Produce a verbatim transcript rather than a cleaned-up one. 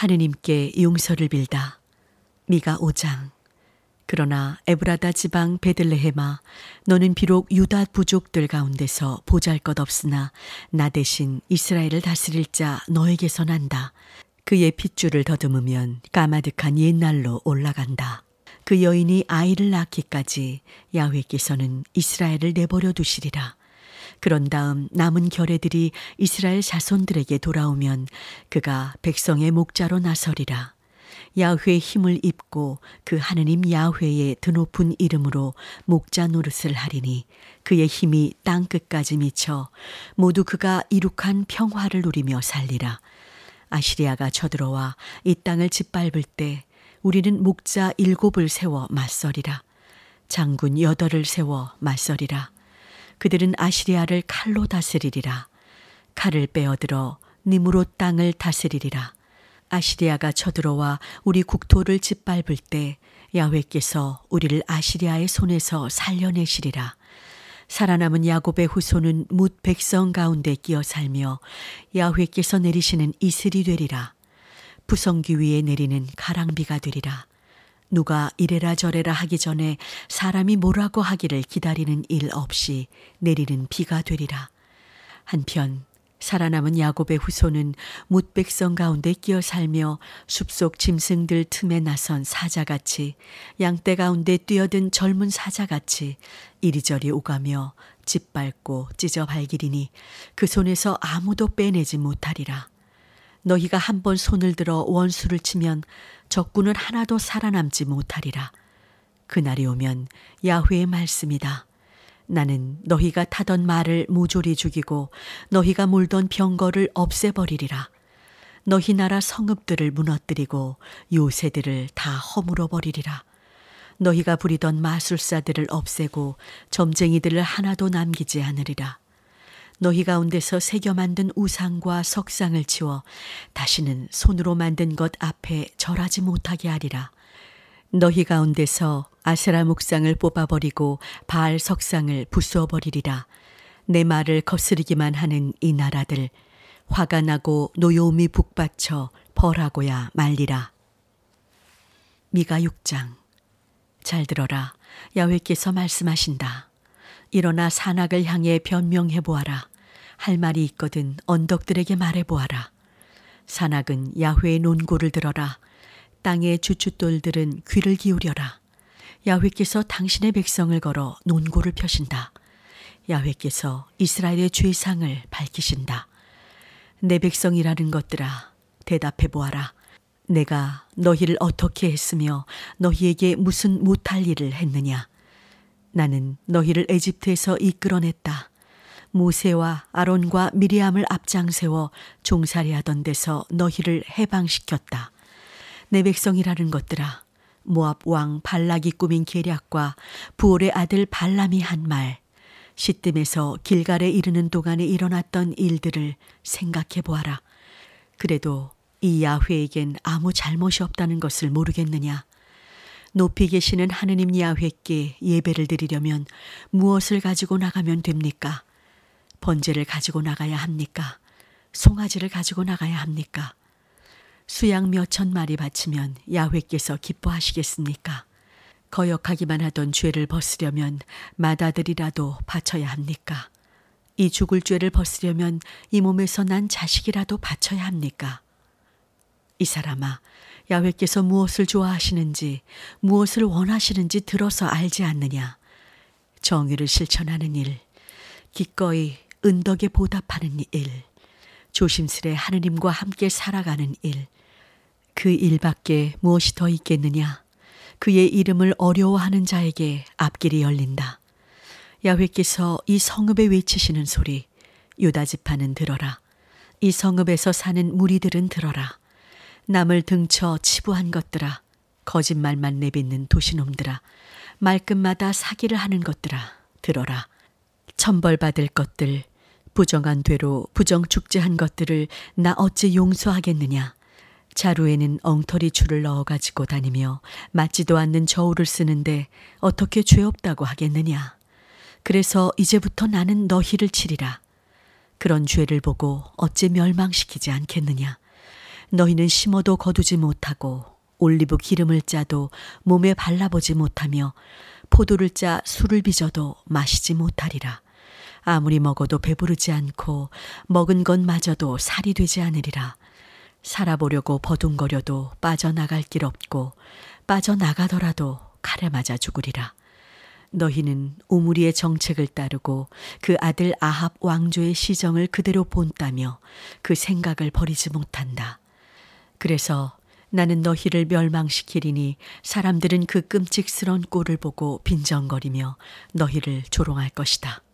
하느님께 용서를 빌다. 미가 오 장. 그러나 에브라다 지방 베들레헴아, 너는 비록 유다 부족들 가운데서 보잘것없으나 나 대신 이스라엘을 다스릴 자 너에게서 난다. 그의 핏줄을 더듬으면 까마득한 옛날로 올라간다. 그 여인이 아이를 낳기까지 야훼께서는 이스라엘을 내버려 두시리라. 그런 다음 남은 결례들이 이스라엘 자손들에게 돌아오면 그가 백성의 목자로 나서리라. 야훼의 힘을 입고 그 하느님 야훼의 드높은 이름으로 목자 노릇을 하리니 그의 힘이 땅 끝까지 미쳐 모두 그가 이룩한 평화를 누리며 살리라. 아시리아가 쳐들어와 이 땅을 짓밟을 때 우리는 목자 일곱을 세워 맞서리라. 장군 여덟을 세워 맞서리라. 그들은 아시리아를 칼로 다스리리라. 칼을 빼어들어 님으로 땅을 다스리리라. 아시리아가 쳐들어와 우리 국토를 짓밟을 때 야훼께서 우리를 아시리아의 손에서 살려내시리라. 살아남은 야곱의 후손은 뭇 백성 가운데 끼어 살며 야훼께서 내리시는 이슬이 되리라. 부성기 위에 내리는 가랑비가 되리라. 누가 이래라 저래라 하기 전에 사람이 뭐라고 하기를 기다리는 일 없이 내리는 비가 되리라. 한편 살아남은 야곱의 후손은 뭇 백성 가운데 끼어 살며 숲속 짐승들 틈에 나선 사자같이 양떼 가운데 뛰어든 젊은 사자같이 이리저리 오가며 짓밟고 찢어 발기리니 그 손에서 아무도 빼내지 못하리라. 너희가 한 번 손을 들어 원수를 치면 적군은 하나도 살아남지 못하리라. 그날이 오면 야훼의 말씀이다. 나는 너희가 타던 말을 모조리 죽이고 너희가 몰던 병거를 없애버리리라. 너희 나라 성읍들을 무너뜨리고 요새들을 다 허물어 버리리라. 너희가 부리던 마술사들을 없애고 점쟁이들을 하나도 남기지 않으리라. 너희 가운데서 새겨 만든 우상과 석상을 치워 다시는 손으로 만든 것 앞에 절하지 못하게 하리라. 너희 가운데서 아세라 목상을 뽑아버리고 바알 석상을 부수어버리리라. 내 말을 거스르기만 하는 이 나라들 화가 나고 노여움이 북받쳐 벌하고야 말리라. 미가 육 장. 잘 들어라. 야훼께서 말씀하신다. 일어나 산악을 향해 변명해 보아라. 할 말이 있거든 언덕들에게 말해 보아라. 산악은 야훼의 논고를 들어라. 땅의 주춧돌들은 귀를 기울여라. 야훼께서 당신의 백성을 걸어 논고를 펴신다. 야훼께서 이스라엘의 죄상을 밝히신다. 내 백성이라는 것들아, 대답해 보아라. 내가 너희를 어떻게 했으며 너희에게 무슨 못할 일을 했느냐. 나는 너희를 에집트에서 이끌어냈다. 모세와 아론과 미리암을 앞장세워 종살이하던 데서 너희를 해방시켰다. 내 백성이라는 것들아, 모압 왕 발락이 꾸민 계략과 부올의 아들 발람이 한 말, 시뜸에서 길갈에 이르는 동안에 일어났던 일들을 생각해 보아라. 그래도 이 야훼에겐 아무 잘못이 없다는 것을 모르겠느냐. 높이 계시는 하느님 야훼께 예배를 드리려면 무엇을 가지고 나가면 됩니까? 번제를 가지고 나가야 합니까? 송아지를 가지고 나가야 합니까? 수양 몇천 마리 바치면 야훼께서 기뻐하시겠습니까? 거역하기만 하던 죄를 벗으려면 맏아들이라도 바쳐야 합니까? 이 죽을 죄를 벗으려면 이 몸에서 난 자식이라도 바쳐야 합니까? 이 사람아, 야훼께서 무엇을 좋아하시는지 무엇을 원하시는지 들어서 알지 않느냐. 정의를 실천하는 일, 기꺼이 은덕에 보답하는 일, 조심스레 하느님과 함께 살아가는 일, 그 일밖에 무엇이 더 있겠느냐. 그의 이름을 어려워하는 자에게 앞길이 열린다. 야훼께서 이 성읍에 외치시는 소리, 유다 지파는 들어라. 이 성읍에서 사는 무리들은 들어라. 남을 등쳐 치부한 것들아, 거짓말만 내뱉는 도시놈들아, 말끝마다 사기를 하는 것들아, 들어라. 천벌받을 것들, 부정한 되로 부정축제한 것들을 나 어찌 용서하겠느냐. 자루에는 엉터리 줄을 넣어가지고 다니며 맞지도 않는 저울을 쓰는데 어떻게 죄 없다고 하겠느냐. 그래서 이제부터 나는 너희를 치리라. 그런 죄를 보고 어찌 멸망시키지 않겠느냐. 너희는 심어도 거두지 못하고 올리브 기름을 짜도 몸에 발라보지 못하며 포도를 짜 술을 빚어도 마시지 못하리라. 아무리 먹어도 배부르지 않고 먹은 것마저도 살이 되지 않으리라. 살아보려고 버둥거려도 빠져나갈 길 없고 빠져나가더라도 칼에 맞아 죽으리라. 너희는 오므리의 정책을 따르고 그 아들 아합 왕조의 시정을 그대로 본다며 그 생각을 버리지 못한다. 그래서 나는 너희를 멸망시키리니 사람들은 그 끔찍스러운 꼴을 보고 빈정거리며 너희를 조롱할 것이다.